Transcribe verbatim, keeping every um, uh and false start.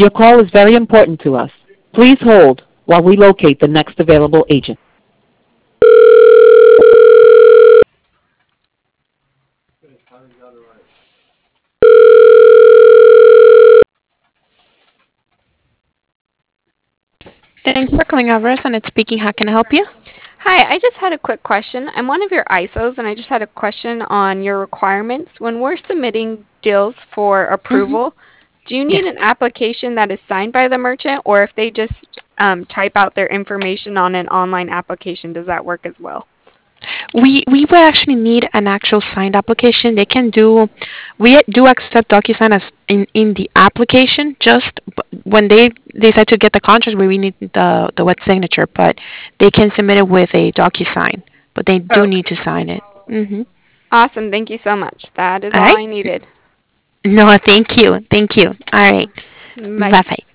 Your call is very important to us. Please hold while we locate the next available agent. Thanks for calling Alvarez, and it's speaking. How can I help you? Hi, I just had a quick question. I'm one of your I S Os, and I just had a question on your requirements. When we're submitting deals for Mm-hmm. approval, do you need Yes. an application that is signed by the merchant, or if they just um, type out their information on an online application, does that work as well? We we would actually need an actual signed application. They can do, we do accept DocuSign as in, in the application. Just b- when they decide to get the contract, we need the the wet signature, but they can submit it with a DocuSign. But they do need Okay. to sign it. Mhm. Awesome. Thank you so much. That is All all right. I needed. No, thank you. Thank you. All right. Bye. Bye bye.